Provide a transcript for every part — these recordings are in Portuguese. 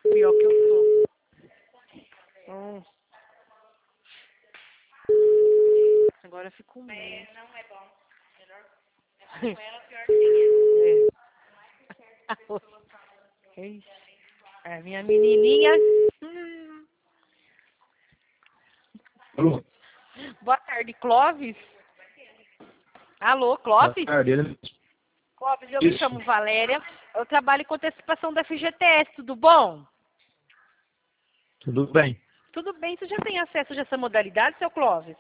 Pior que eu sou. Agora eu fico com medo. Não é bom. Melhor é com ela, pior que É. É minha menininha. Alô? Boa tarde, Clóvis. Alô, Boa Clóvis? tarde. Ele... Clóvis, eu me Isso. chamo Valéria. Eu trabalho com antecipação da FGTS, tudo bom? Tudo bem. Tudo bem, você já tem acesso a essa modalidade, seu Clóvis?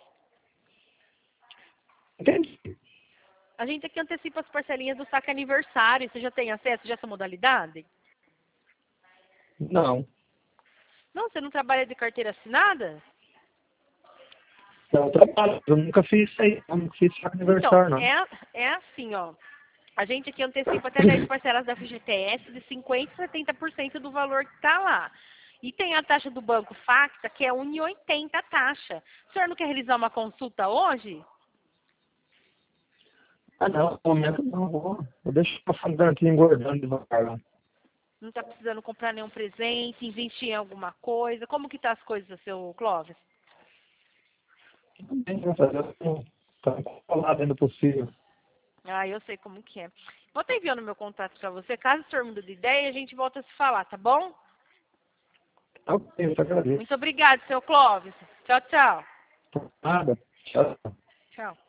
Entendi. A gente aqui antecipa as parcelinhas do saque aniversário. Você já tem acesso a essa modalidade? Não. Não, você não trabalha de carteira assinada? Eu trabalho. Eu nunca fiz isso aí. Eu nunca fiz saco Então, aniversário, não. é assim, ó. A gente aqui antecipa até 10 parcelas da FGTS de 50% a 70% do valor que está lá. E tem a taxa do Banco Facta, que é 1,80 a taxa. O senhor não quer realizar uma consulta hoje? Ah, não. No momento não vou. Eu deixo passando aqui engordando devagar lá. Não está precisando comprar nenhum presente, investir em alguma coisa? Como que tá as coisas, seu Clóvis? Tudo bem, graças a Deus. Tá colado ainda possível. Ah, eu sei como que é. Vou estar enviando meu contato para você. Caso o senhor mude de ideia, a gente volta a se falar, tá bom? Ok, eu te agradeço. Muito obrigada, seu Clóvis. Tchau, tchau. Por nada. Tchau. Tchau.